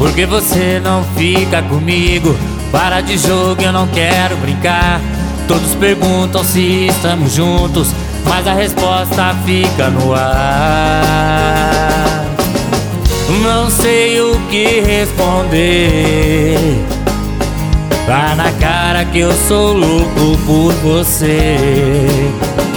Por que você não fica comigo? Para de jogo, eu não quero brincar. Todos perguntam se estamos juntos, mas a resposta fica no ar. Não sei o que responder. Tá na cara que eu sou louco por você.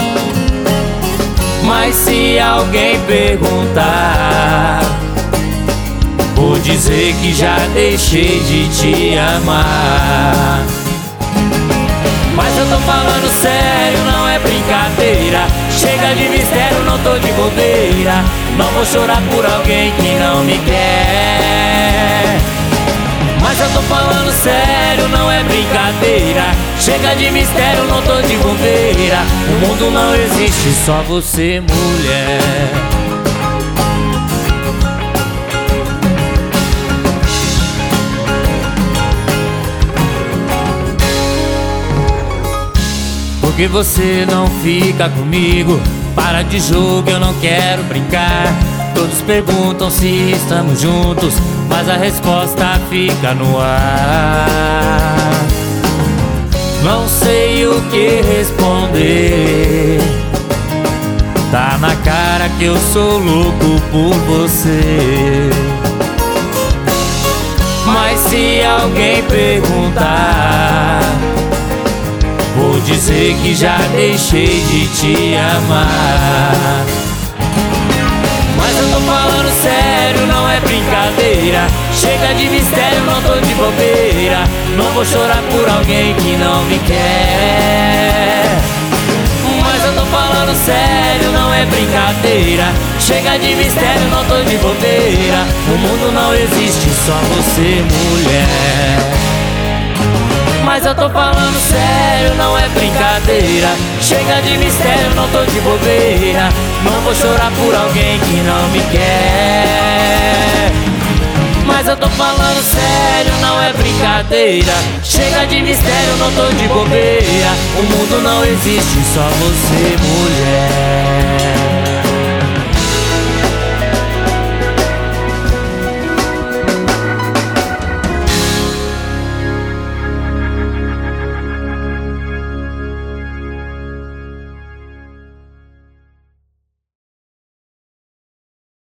Mas se alguém perguntar, vou dizer que já deixei de te amar. Mas eu tô falando sério, não é brincadeira. Chega de mistério, não tô de bobeira. Não vou chorar por alguém que não me quer. Mas eu tô falando sério, não é brincadeira. Chega de mistério, não tô de bobeira. O mundo não existe, só você, mulher. Por que você não fica comigo? Para de jogo, eu não quero brincar. Todos perguntam se estamos juntos, mas a resposta fica no ar. Não sei o que responder. Tá na cara que eu sou louco por você. Mas se alguém perguntar, vou dizer que já deixei de te amar. Mas eu tô falando sério, não é brincadeira. Chega de mistério, não tô de bobeira. Não vou chorar por alguém que não me quer. Mas eu tô falando sério, não é brincadeira. Chega de mistério, não tô de bobeira. O mundo não existe, só você, mulher. Mas eu tô falando sério, não é brincadeira. Chega de mistério, não tô de bobeira. Não vou chorar por alguém que não me quer. Mas eu tô falando sério, não é brincadeira. Chega de mistério, não tô de bobeira. O mundo não existe, só você, mulher.